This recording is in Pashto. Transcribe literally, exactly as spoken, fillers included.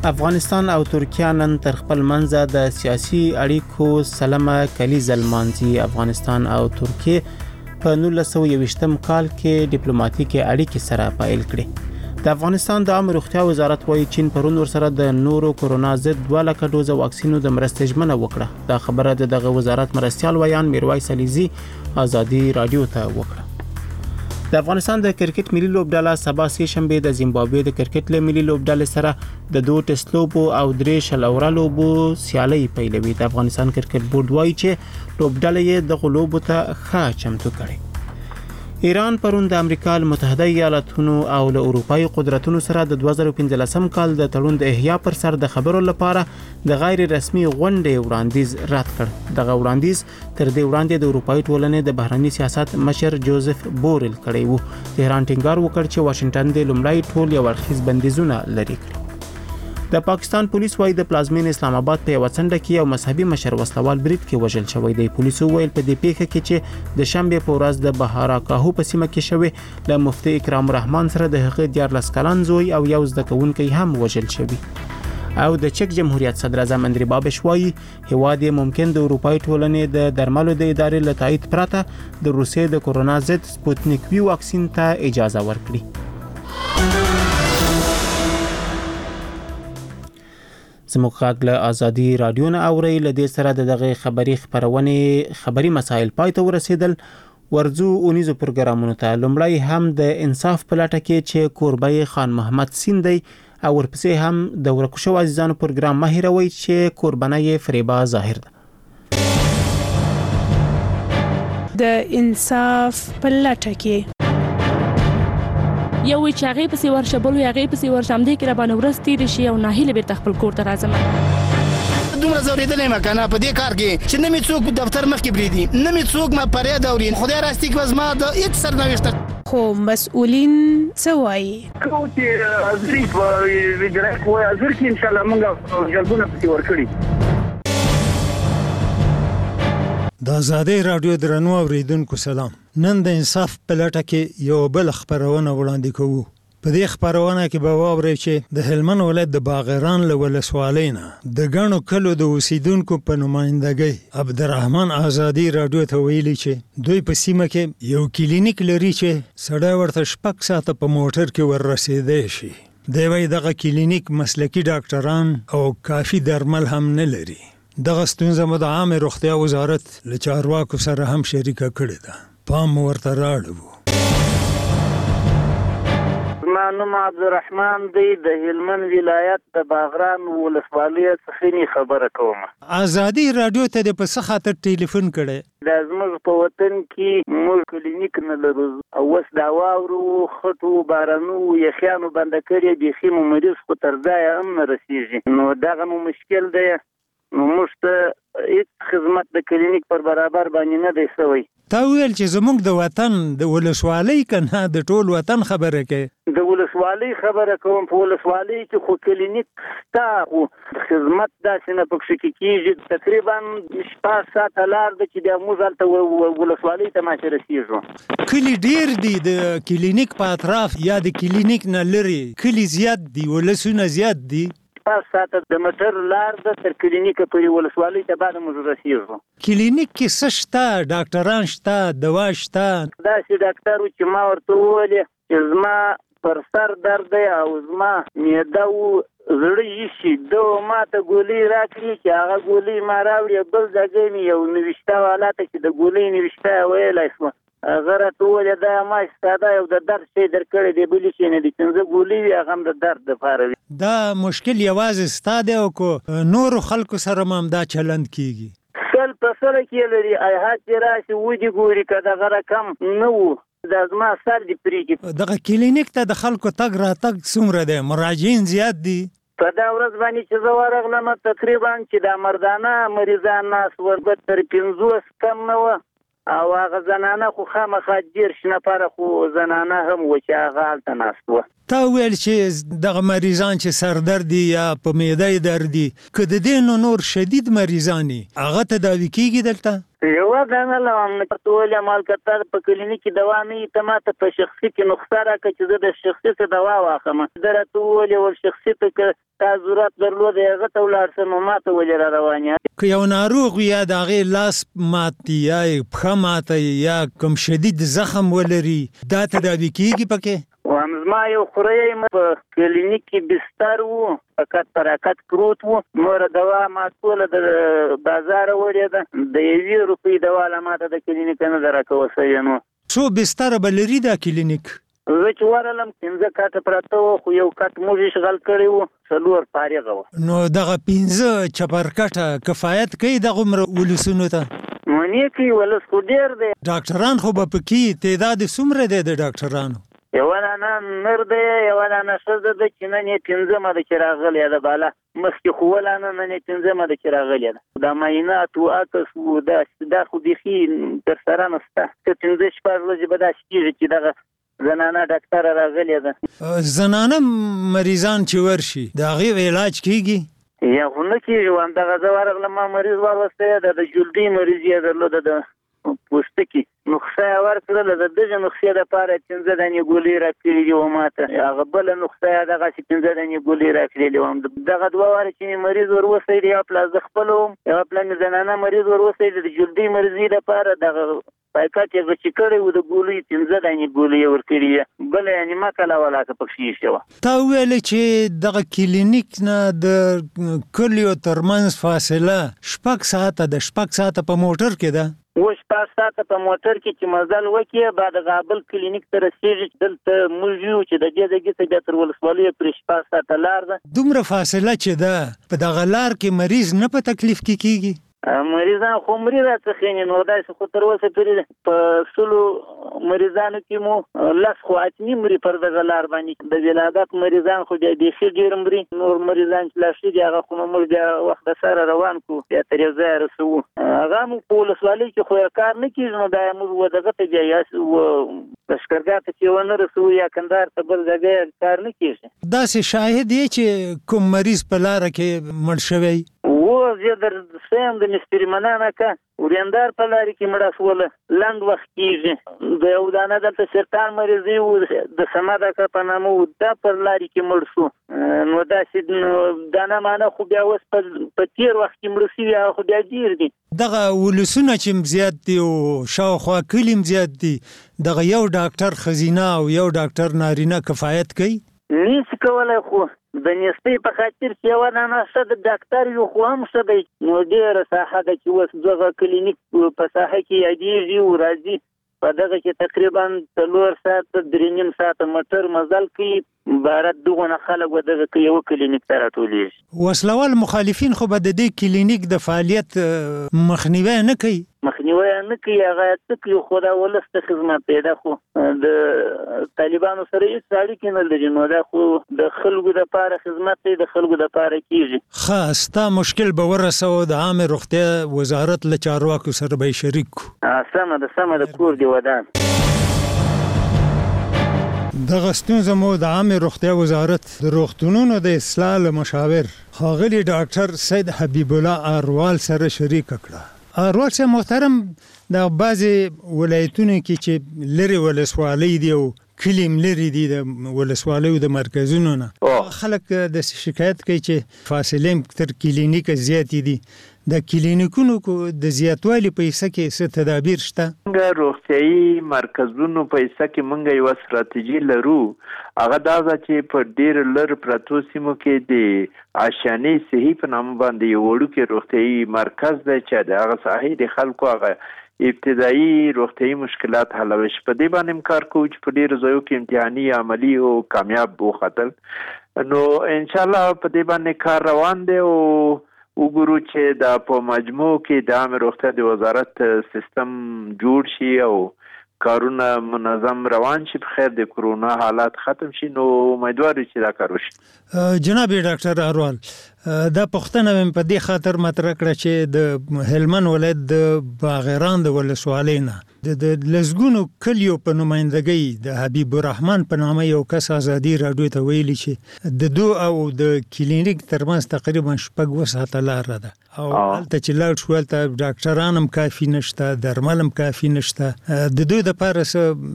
افغانستان او ترکیه نن تر خپل منځه د سیاسي اړیکو سلمه کلیزه لمانځي. افغانستان او ترکیه په نولس سوه یوویشتم کال کې ډیپلوماټیکي اړیکې سره پیل کړې. د افغانستان د عامه روغتیا وزارت وايي چین پرون ورسره د نورو کورونا ضد دوه لکه ډوزه واکسینو د مرستې ژمنه وکړه. دا خبره د دغه وزارت مرستیال ویان میرویس علیزي ازادي رادیو ته وکړه. د افغانستان د کرکټ ملي لوبډله سبا سه شنبه د زیمبابوې د کرکټ له ملي لوبډلې سره د دوه ټیسټ لوبو او درې شلورا لوبو سیالي پیلوي. د افغانستان کرکټ بورډ وايي چې لوبډله یې د لوبو ته ښه چمتو کړي. ایران پرون د امریکا متحده ایالاتونو او له اروپאי قدرتونو سره د دوه زره پنځلسم کال د تړون د احیا پر سر د خبرو لپاره د غیر رسمي غونډې وړاندیز رد کړ. دغه وړاندیز تر دې وړاندې د اروپאי ټولنې د بهرنی سیاست مشر جوزف بورل کړی وو. تهران ټینګار وکړ چې واشنگټن د لومړی ټول یو اړخیز بندیزونه لري کړی. د پاکستان پولیس وايي د پلازمین اسلام آباد په یو څنډه کې یو مذهبي مشر وسلوال برید کې وژل شوی دی. پولیسو ویل په دې پیښه کې چې د شنبه په ورځ د بهارا کاهو په سیمه کې شوی له مفتي اکرام رحمان سره د هغه دیارلس کلن زوی او یو زده کوونکی هم وژل شوی. او د چک جمهوریت صدر اعظم اندری بابش وايي هواد ممکن د اروپאי ټولنې د درملو د ادارې له تایید پرته د روسیې د کورونا ضد سپوتنیک وی واکسین ته اجازه ورکړي. زموږ غږ له ازادي رادیو نه اوري. له دې سره د دغه خبري خبرونه خبري مسایل پای ته ورسېدل. ورزو اونیزو پروګرامونو ته لومړی هم د انصاف په لټه کې چې کوربای خان محمد سیندی او ورپسې هم د ورکوشو عزیزانو پروګرام ماهروي چې کوربنای فریبا ظاهر ده. د انصاف په لټه کې یو چې هغه په سیور شبل یو هغه په سیور شم دي کې را باندې ورستې شي او ناهیله به تخپل کور ته راځم. دومره زوریدلې ما کنه په دې کار کې چې نه می څوک دفتر مخ کې بریدي نه می څوک ما پرې دورین خدای راستي کې ما د هیڅ سرنوشت خو مسؤلین څه وایي کوم چې ازري په ویډیو کوه ازر کې ان شاء الله موږ جلبونه پکې ورکړي. د آزادۍ رادیو درنو اوریدونکو سلام. نن د انصاف په لټه کې یو بل خبرونه وړاندې کوو. په دې خبرونه کې به واورئ چې د هلمند ولایت د باغران له ولسوالۍ نه د ګڼو کلو د اوسیدونکو په نمائندګۍ عبدالرحمن آزادۍ رادیو ته ویلي چې دوی په سیمه کې یو کلینیک لري چې سړی ورته شپږ ساعته په موټر کې وررسېدی شي. دی وایي دغه کلینیک مسلکي ډاکټران او کافي درمل هم نه لري. دغه ستونزه مو د عامه روغتیا وزارت له چارواکو سره هم شریکه کړې ده. پام ورته راړو. زما نوم عبدالرحمن دی د هلمند ولایت د باغران ولسوالۍ څخه خبره کوم. آزادۍ رادیو ته د په څه خاطر ټلیفون کړی؟ د زموږ په وطن کې موږ کلینیک نه لرو او اوس دا واورو خطو بارانو یخیانو بنده کړی بیخي مو مریض خو تر ځایه هم نه رسیږي. نو دغه مو مشکل دی. نو موږ ته هیڅ خدمت د کلینیک پر برابر باندې نه دی شوی. تا ویل چې زموږ د وطن د ولسوالۍ کنه د ټول وطن خبره کوي. د ولسوالۍ خبره کوم. په ولسوالۍ کې خو کلینیک شته خو خدمت داسې نه پکې کېږي. تقریبا شپږ ساعته لار ده چې د موږ هلته ولسوالۍ ته ماشي رسېږو. کلي ډېر دي د کلینیک په اطراف یا د کلینیک نه لرې کلي زیات دي ولسونه زیات دي. پاس ساعته د موټر لار ده تر کلینیک پورې ولسوالۍ ته بعد موږ رسېږو. کلینیک کې څه شته؟ ډاکټران شته؟ دوا شته؟ داسې ډاکټر و چې ما ورته وویلې چې زما پر سر درد دی او زما معده و زړه ایښي ده ما ته ګولۍ راکړي چې هغه ګولۍ ما راوړې بل ځای مې یو نوشته والا ته چې د ګولۍ نوشته یې ویلی شوه هغه راته وویلې دا ما ستا یو د درد شی درکړی دی بلې شی نه دي پنځه ګولۍ وي هغه هم د درد دپاره وي. دا مشکل یوازې ستا دی او که نورو خلکو سره هم دا چلند کیږي؟ سل په سله کې لري ایحاد چې راشي ودې ګوري که دغه رقم نه و دا زما سر دې پرېږي. دغه کلینیک ته د خلکو تګ راتګ څومره دی؟ مراجعین زیات دي؟ په دا ورځ باندې چې زه ورغلم تقریبا چې دا مردانه مریضان ناست ول به تر پنځوس کم نه وه او هغه زنانه خو خامخا دېرش نفره خو زنانه هم وه چې هغه هلته ناست وه. تا ویل چې دغه مریضان چې سردرد دي یا په معده یې درد دي که د دې نو نور شدید مریضان دي هغه تداوي کېږي دلته؟ یو دانه لوم ټول عمل کتر په کلینیک دوا نه ته ماته په شخصي کې نقصان راکړي چې زه د شخصي څخه دوا واخلم درته ول یو شخصي ته تا ضرورت درلود هغه ته ولر سم ماته ولر روانه که یو ناروغ یا دغه لاس ماتي یا پخه ماته یا کوم شدید زخم ولري دا تداوی کیږي پکې وامزما یو خوریم په کلینیک کې بستر وو فقط پراکت پروت وو نور دوا ما ټول د بازار وړې ده د یوې روپۍ دوا لماته د کلینیک نه درکوسې نو څو بستر بلري دا کلینیک زه چې ورلم څنګه کاټ پراته وو خو یو کاټ موږ شغل کړی وو څلور فارغ وو نو دغه پنځه چپرکټه کفایت کوي دغه عمر ولسونو ته مونږ کې ولس خو ډیر دی ډاکټران خو به پکې تعداد څومره دی د ډاکټرانو یو نه نر دی یو نه شزه د چننې پنځه مده چې راغلی ده بالا مخکې خو ولا نه نه پنځه مده چې راغلی ده دا معاینات او عکس او دا دا خو بيخي تر سره نسته چې پنځه شپږ ورځې به دا شي چې دغه زنانه ډاکټر راغلی ده زنانه مریضان چې ورشي دا غي علاج کیږي یا خو نه کیږي وان دغه زوارغله ما مریض ورسته د جلدی مریض یې درلود د پوستکی نقصه ورکړل د دغه نقصه د پاره څنګه د نه ګولې راکړي و ماته هغه بل نقصه دغه څنګه د نه ګولې راکړي و دغه دوه واره چې مریض وروسې دی خپل ځخپلوم یا خپل زنانه مریض وروسې د جلدی مریضي د پاره دغه پایکات یې چې کړي و د ګولې څنګه د نه ګولې ورکړي بل یعنی ما کله ولا که پکې شو تا ویل چې دغه کلینیک نه د کلیو ترمنځ فاصله شپږ ساعته د شپږ ساعته په موټر کې ده وش پاس ساعته په موټر کې چې مزل وکړي بعد غابل کلینیک ته رسیږي دلته موږ یو چې د دې دغه څه تر ولسوالۍ پرې شپږ ساعته لار ده دومره فاصله چې ده په دغه لار کې مریض نه په تکلیف کې کیږي مریضان خو مریض څخه نو دای څه خو تر اوسه پرې په سلو مریضانو کې مو لاس خو اتنی مری پر دغه لار باندې د ولادت مریضان خو د دې خې ډیر مری نور مریضان چې لاشي دی هغه خو موږ د وخت سره روان کو یا تر یو ځای رسو هغه مو په ولسوالۍ کې خو کار نه کیږي نو دا موږ دغه ته بیا یاسو لشکرګاه ته چې ونه رسو یا کندهار ته بل ځای کار نه کیږي دا سه شاهد دی چې کوم مریض په لار کې مړ شوی و زه در سم د مستری منانه کا وریندار په لاري کې مړه سول لاند وخت کیږي د یو دانه د سرطان مریضي او د سماده کا په نامو د پر لاري کې مړ شو نو دا چې دانه مانه خو بیا وس په تیر وخت کې مړ شي خو بیا ډیر دي دغه ولسونه چې زیات دي او شاوخوا کلیم زیات دي دغه یو ډاکټر خزینه او یو ډاکټر نارینه کفایت کوي نیس کولای خو د نسبی په خاطر چې یو نه نشه د ډاکټر یو خو هم څه دی نو ډېره ساحه ده چې اوس دغه کلینیک په ساحه کې یادېږي او راځي په دغه کې تقریبا څلور ساعته درې نیم ساعته موټر مزل کوي بارت دغه خلک ودغه کې یو کلینیک ته راټولېږي وسلوال مخالفین خو به د دې کلینیک د فعالیت مخنیوي نه کوي مخنیوي نه کوي هغه څه کوي خو دا ولسته خدمت پیدا خو د طالبانو سره هیڅ اړیکې نه لري نو دا خو د خلکو لپاره خدمت دی د خلکو لپاره کیږي خاص تا مشکل به ورسو د عامه روغتیا وزارت له چارواکو سره به شریک سمه د سمه د کور دی ودان دغه ستونزه مو د عامه روغتیا وزارت د روغتونونو د اصلاح مشاور ښاغلي ډاکټر سید حبیب الله اروال سره شریک کړه اروال سه محترم د بعضی ولایتونو کې چې لری ولسوالۍ دی او کلیم لري دي د ولسوالیو د مرکزونو نه خلک د شکایت کوي چې فاصله تر کلینیک زیات دي د کلینیکونو د زیاتوالي په حصہ کې څه تدابیر شته د روغتيایي مرکزونو په حصہ کې مونږ یو ستراتیژي لرو هغه دا چې په ډیر لر پراتو سیمو کې د آشیاني صحي په نام باندې یو وړوکی روغتيایي مرکز دی چې د هغه صحي د خلکو هغه ابتدایي روغتيایي مشکلات حلوي په دې باندې کار کوو چې په ډیر ځایو کې امتحاني عملی او کامیاب وختل نو ان شاء الله په دې باندې کار روان دی او وګورو چې دا په مجموع کې د عامه روغتیا د وزارت سیستم جوړ شي او کارونه منظم روان شي په خیر د کرونا حالات ختم شي نو امیدوار چې دا کار وشي جناب ډاکټر اروال دا پښتنه مې په دې خاطر مطرح کړه چې د هلمند ولایت د باغران د ولسوالۍ نه د لزګونو کلیو په نمائندګۍ د حبیب الرحمن په نامه یو کس ازادي راډیو ته ویلي چې د دو او د کلینیک ترمنځ تقریبا شپږ اووه ساعته لاره ده او هلته چې لاړ شو هلته ډاکټران هم کافي نشته، درمل هم کافي نشته. د دوی دپاره څه